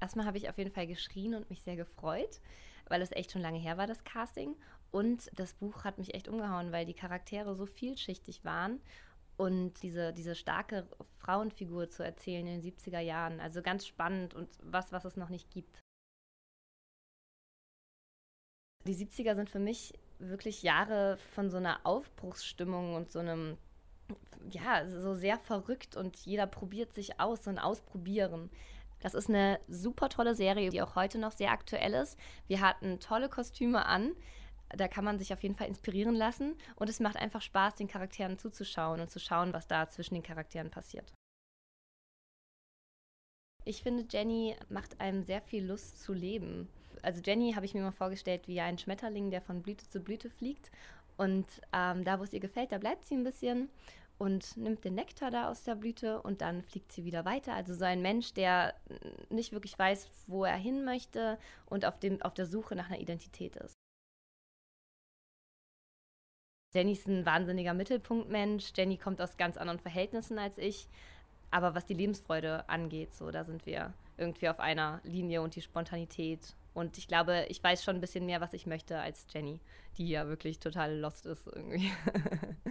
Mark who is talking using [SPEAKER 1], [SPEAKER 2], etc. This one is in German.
[SPEAKER 1] Erstmal habe ich auf jeden Fall geschrien und mich sehr gefreut, weil es echt schon lange her war, das Casting. Und das Buch hat mich echt umgehauen, weil die Charaktere so vielschichtig waren und diese starke Frauenfigur zu erzählen in den 70er Jahren. Also ganz spannend und was es noch nicht gibt. Die 70er sind für mich wirklich Jahre von so einer Aufbruchsstimmung und so einem, ja, so sehr verrückt und jeder probiert sich aus, so ein Ausprobieren. Das ist eine super tolle Serie, die auch heute noch sehr aktuell ist. Wir hatten tolle Kostüme an. Da kann man sich auf jeden Fall inspirieren lassen. Und es macht einfach Spaß, den Charakteren zuzuschauen und zu schauen, was da zwischen den Charakteren passiert. Ich finde, Jenny macht einem sehr viel Lust zu leben. Also Jenny habe ich mir mal vorgestellt wie ein Schmetterling, der von Blüte zu Blüte fliegt. Und da, wo es ihr gefällt, da bleibt sie ein bisschen und nimmt den Nektar da aus der Blüte und dann fliegt sie wieder weiter. Also so ein Mensch, der nicht wirklich weiß, wo er hin möchte und auf der Suche nach einer Identität ist. Jenny ist ein wahnsinniger Mittelpunktmensch. Jenny kommt aus ganz anderen Verhältnissen als ich. Aber was die Lebensfreude angeht, so, da sind wir irgendwie auf einer Linie und die Spontanität. Und ich glaube, ich weiß schon ein bisschen mehr, was ich möchte, als Jenny, die ja wirklich total lost ist irgendwie.